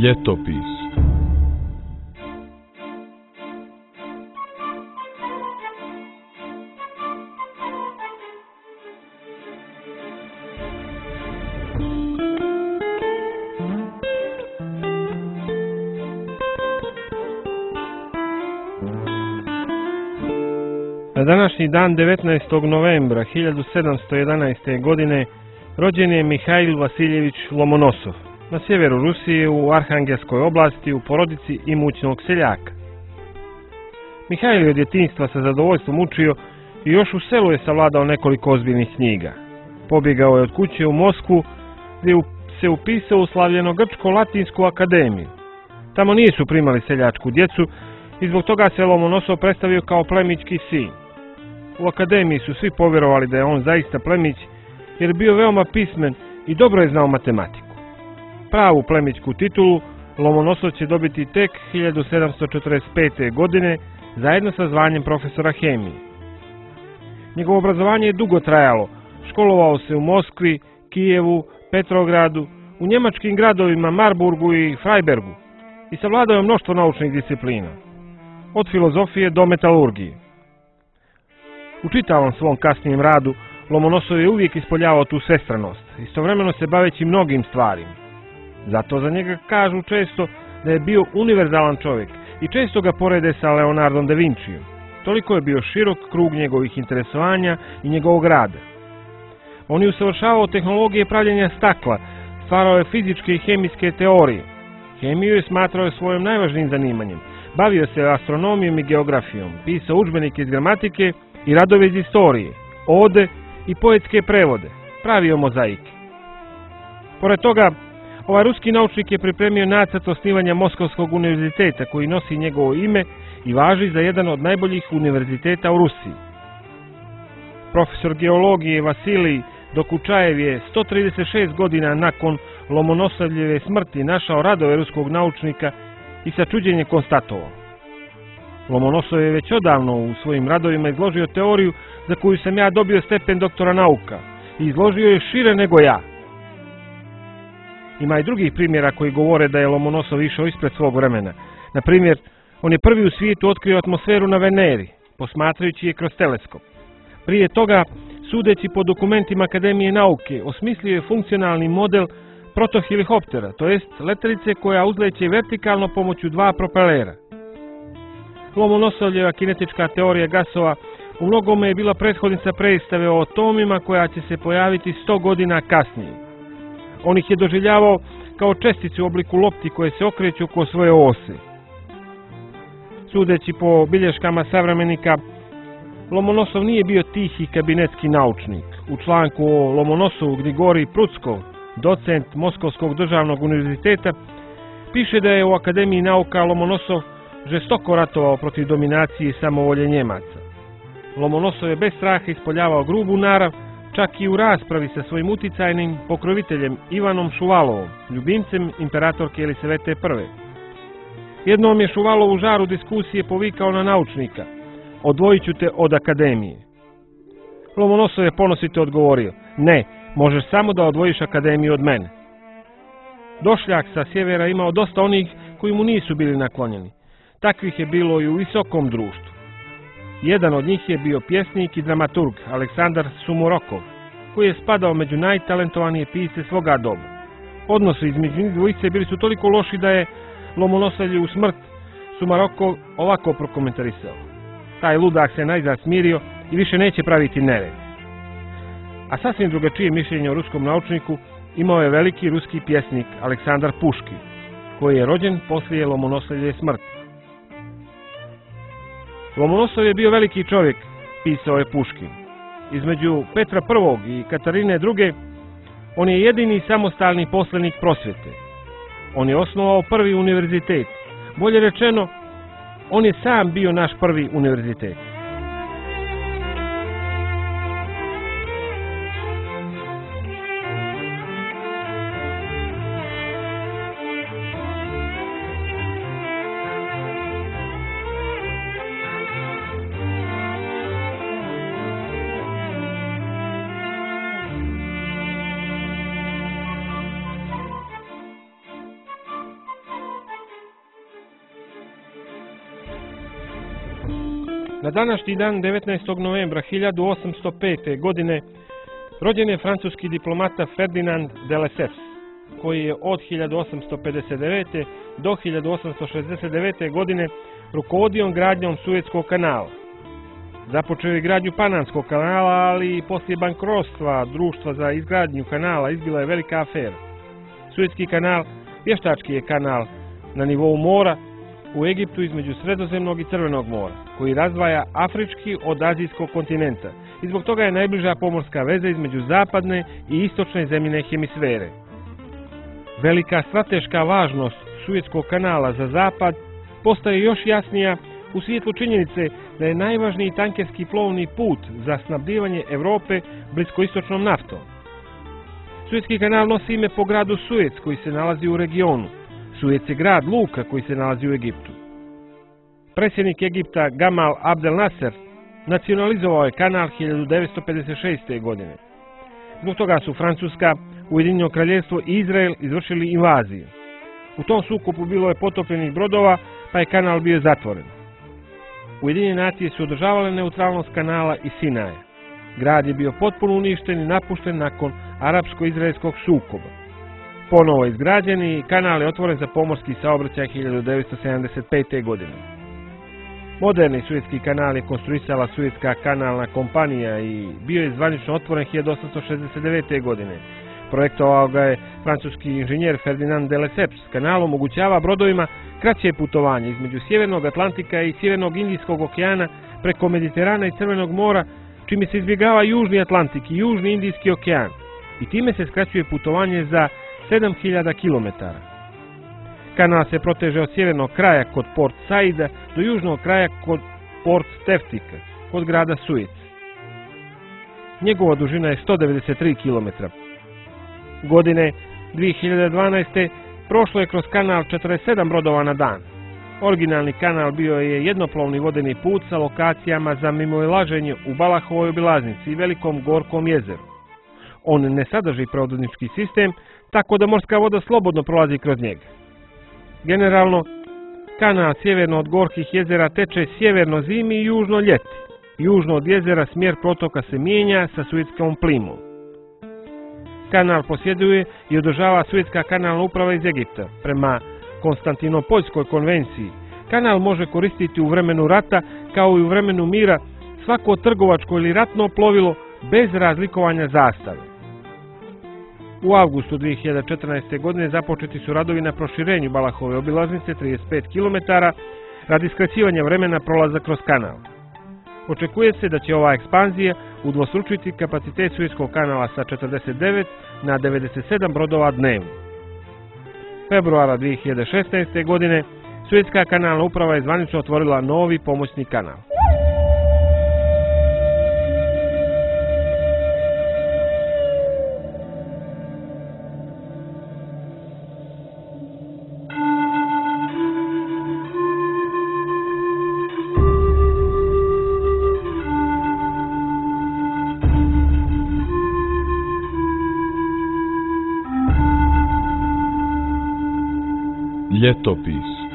Ljetopis. Na današnji dan 19. novembra 1711. godine rođen je Mihajl Vasiljević Lomonosov na sjeveru Rusije u Arhangelskoj oblasti u porodici imućnog seljaka. Mihajl je od djetinjstva sa zadovoljstvom učio i još u selu je savladao nekoliko ozbiljnih knjiga. Pobjegao je od kuće u Moskvu gdje se upisao u slavljeno Grčko-Latinsku akademiju. Tamo nisu primali seljačku djecu i zbog toga se Lomonosov predstavio kao plemićki sin. U akademiji su svi povjerovali da je on zaista plemić jer je bio veoma pismen i dobro je znao matematiku. Pravu plemićku titulu Lomonosov će dobiti tek 1745. godine zajedno sa zvanjem profesora hemije. Njegovo obrazovanje je dugo trajalo, školovao se u Moskvi, Kijevu, Petrogradu, u njemačkim gradovima Marburgu i Freibergu i savladao je mnoštvo naučnih disciplina, od filozofije do metalurgije. U čitavom svom kasnijem radu Lomonosov je uvijek ispoljavao tu svestranost, istovremeno se baveći mnogim stvarima. Zato za njega kažu često da je bio univerzalan čovjek i često ga porede sa Leonardom da Vincijom. Toliko je bio širok krug njegovih interesovanja i njegovog rada. On je usavršavao tehnologije pravljenja stakla, stvarao je fizičke i hemijske teorije. Hemiju je smatrao svojim najvažnijim zanimanjem. Bavio se astronomijom i geografijom, pisao udžbenike iz gramatike i radove iz istorije, ode i poetske prevode, pravio mozaike. Pored toga, ovaj ruski naučnik je pripremio nacrt osnivanja Moskovskog univerziteta koji nosi njegovo ime i važi za jedan od najboljih univerziteta u Rusiji. Profesor geologije Vasilij Dokučajev je 136 godina nakon Lomonosovljeve smrti našao radove ruskog naučnika i sa čuđenjem konstatovao: Lomonosov je već odavno u svojim radovima izložio teoriju za koju sam ja dobio stepen doktora nauka i izložio je šire nego ja. Ima i drugih primjera koji govore da je Lomonosov išao ispred svog vremena. Na primjer, on je prvi u svijetu otkrio atmosferu na Veneri, posmatrajući je kroz teleskop. Prije toga, sudeći po dokumentima Akademije nauke, osmislio je funkcionalni model protohelihoptera, to jest letelice koja uzleće vertikalno pomoću dva propelera. Lomonosovljeva kinetička teorija gasova u mnogome je bila prethodnica predstave o atomima koja će se pojaviti 100 godina kasnije. On ih je doživljavao kao čestice u obliku lopti koje se okreću oko svoje ose. Sudeći po bilješkama savremenika, Lomonosov nije bio tihi kabinetski naučnik. U članku o Lomonosovu Grigorij Pruckov, docent Moskovskog državnog univerziteta, piše da je u Akademiji nauka Lomonosov žestoko ratovao protiv dominacije i samovolje Njemaca. Lomonosov je bez straha ispoljavao grubu narav, čak i u raspravi sa svojim uticajnim pokroviteljem Ivanom Šuvalovom, ljubimcem imperatorke Elisavete I. Jednom je Šuvalov u žaru diskusije povikao na naučnika: odvojit ću te od akademije. Lomonosov je ponosito odgovorio: ne, možeš samo da odvojiš akademiju od mene. Došljak sa sjevera imao dosta onih koji mu nisu bili naklonjeni. Takvih je bilo i u visokom društvu. Jedan od njih je bio pjesnik i dramaturg Aleksandar Sumorokov, koji je spadao među najtalentovanije pisce svoga doba. Odnosi između njih dvojice bili su toliko loši da je Lomonosovljevu smrt Sumorokov ovako prokomentarisao: taj ludak se najzad smirio i više neće praviti nered. A sasvim drugačije mišljenje o ruskom naučniku imao je veliki ruski pjesnik Aleksandar Puškin, koji je rođen poslije Lomonosovljeve smrti. Lomonosov je bio veliki čovjek, pisao je Puškin. Između Petra I i Katarine II on je jedini samostalni poslenik prosvjete. On je osnovao prvi univerzitet. Bolje rečeno, on je sam bio naš prvi univerzitet. Na današnji dan 19. novembra 1805. godine rođen je francuski diplomata Ferdinand de Lesseps, koji je od 1859. do 1869. godine rukovodio gradnjom Suetskog kanala. Započeo je gradnju Panamskog kanala, ali i poslije bankrotstva društva za izgradnju kanala izbila je velika afera. Suetski kanal vještački je kanal na nivou mora u Egiptu između Sredozemnog i Crvenog mora, koji razdvaja afrički od azijskog kontinenta i zbog toga je najbliža pomorska veza između zapadne i istočne zemljine hemisfere. Velika strateška važnost Suetskog kanala za zapad postaje još jasnija u svjetlu činjenice da je najvažniji tankerski plovni put za snabdijevanje Europe bliskoistočnom naftom. Suetski kanal nosi ime po gradu Suec koji se nalazi u regionu. Suec je grad luka koji se nalazi u Egiptu. Predsjednik Egipta Gamal Abdel Nasser nacionalizovao je kanal 1956. godine. Zbog toga su Francuska, Ujedinjeno Kraljevstvo i Izrael izvršili invaziju. U tom sukobu bilo je potopljenih brodova, pa je kanal bio zatvoren. Ujedinjene nacije su održavale neutralnost kanala i Sinaja. Grad je bio potpuno uništen i napušten nakon arapsko-izraelskog sukoba. Ponovo izgrađen i kanal je otvoren za pomorski saobraćaj 1975. godine. Moderni Suetski kanal je konstruisala Suetska kanalna kompanija i bio je zvanično otvoren 1869. godine. Projektovao ga je francuski inženjer Ferdinand de Lesseps. Kanal omogućava brodovima kraće putovanje između Sjevernog Atlantika i Sjevernog Indijskog okeana preko Mediterana i Crvenog mora, čime se izbjegava Južni Atlantik i Južni Indijski okean i time se skraćuje putovanje za 7000 km. Kanal se proteže od sjevernog kraja kod Port Saida do južnog kraja kod Port Teftika, kod grada Suec. Njegova dužina je 193 km. Godine 2012. prošlo je kroz kanal 47 brodova na dan. Originalni kanal bio je jednoplovni vodeni put sa lokacijama za mimoilaženje u Balahovoj obilaznici i Velikom Gorkom jezeru. On ne sadrži prevodnički sistem, tako da morska voda slobodno prolazi kroz njega. Generalno, kanal sjeverno od Gorkih jezera teče sjeverno zimi i južno ljeti. Južno od jezera smjer protoka se mijenja sa Suetskom plimom. Kanal posjeduje i održava Suetska kanalna uprava iz Egipta. Prema Konstantinopoljskoj konvenciji, kanal može koristiti u vremenu rata kao i u vremenu mira svako trgovačko ili ratno plovilo bez razlikovanja zastave. U avgustu 2014. godine započeti su radovi na proširenju Balahove obilaznice 35 km radi skraćivanja vremena prolaza kroz kanal. Očekuje se da će ova ekspanzija udvostručiti kapacitet Suetskog kanala sa 49 na 97 brodova dnevno. Februara 2016. godine Suetska kanalna uprava je zvanično otvorila novi pomoćni kanal. Ljetopis.